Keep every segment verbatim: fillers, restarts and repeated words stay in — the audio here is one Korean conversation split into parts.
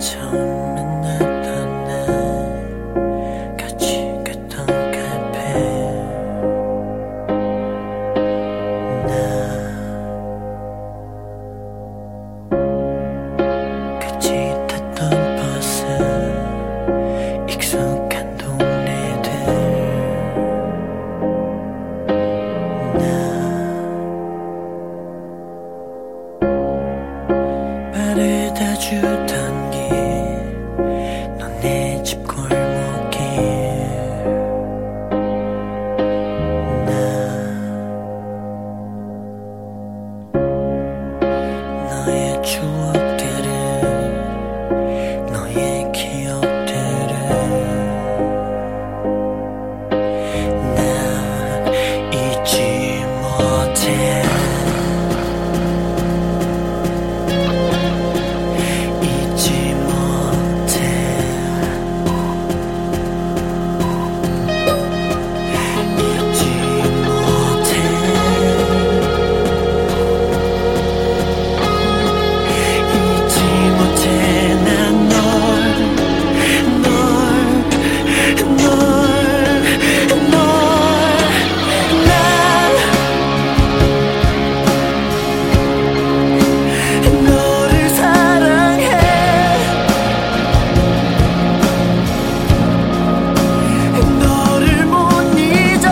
처음 만났던 날 같이 갔던 카페 나 같이 탔던 버스 익숙한 동네들 나 바래다 주던 길 너네 집 골목길 나 너의 추억들을 너의 기억들을 난 잊지 못해 잊지 못해 잊지 못해 잊지 못해 난 널 널 널 널 난 너를 사랑해 너를 못 잊어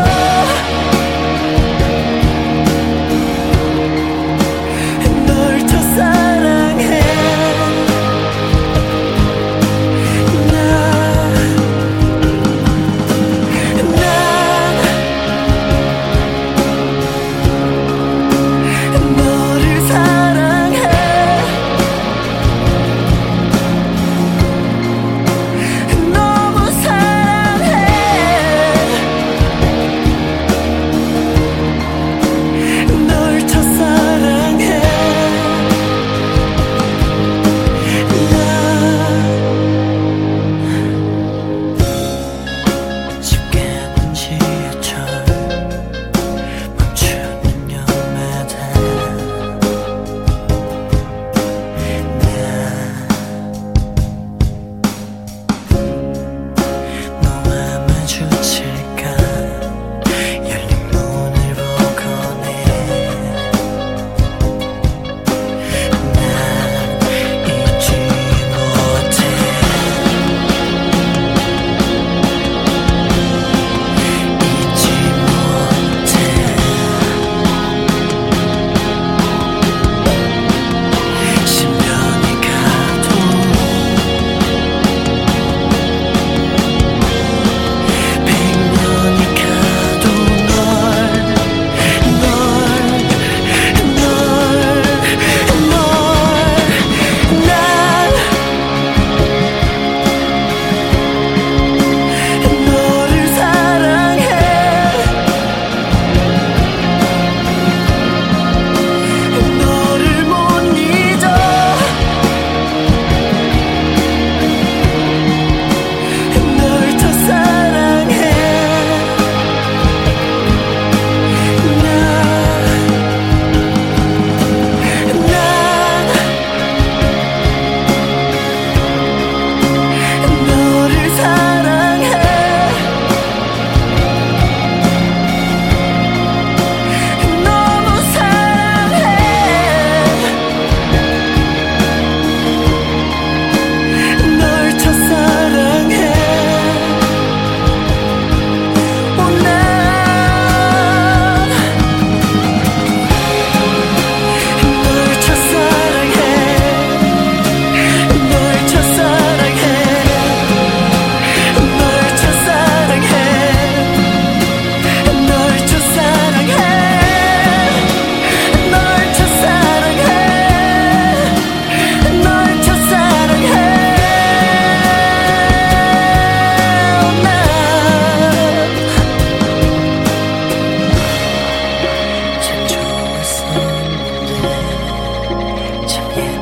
널 더 사랑해 난 너를 사랑해 너무 사랑해 널 더 사랑해 나 쉽게는 지하철 멈추는 역마다 나 너와 마주칠까 열린 문을 보고네 난 잊지 못해 잊지 못해 십년이 가도 백년이 가도 널 널 널 널 난 너를 사랑해 너를 못 잊어 널 더 사랑해 난 너를 사랑해 너무 사랑해 널 더 사랑해 오, 난 널 더 사랑해 널 더 사랑해 널 더 사랑해 널 더 사랑해 널 더 사랑해 널 더 사랑해 난 참 좋았었는데 참